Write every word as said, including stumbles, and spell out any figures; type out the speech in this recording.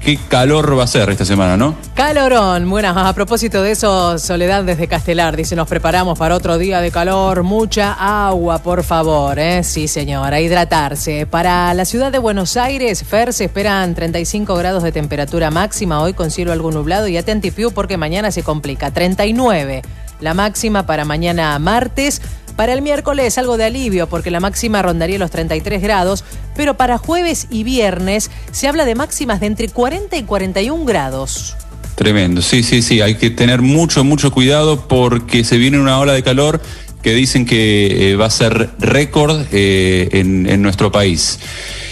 qué calor va a ser esta semana, ¿no? Calorón. Bueno, a propósito de eso, Soledad desde Castelar dice, nos preparamos para otro día de calor, mucha agua, por favor, ¿eh? Sí, señora, hidratarse. Para la ciudad de Buenos Aires, Fer, se esperan treinta y cinco grados de temperatura máxima, hoy con cielo algo nublado, y atenti Piu porque mañana se complica, treinta y nueve la máxima para mañana martes. Para el miércoles algo de alivio porque la máxima rondaría los treinta y tres grados, pero para jueves y viernes se habla de máximas de entre cuarenta y cuarenta y un grados. Tremendo, sí, sí, sí, hay que tener mucho, mucho cuidado porque se viene una ola de calor que dicen que eh, va a ser récord eh, en, en nuestro país.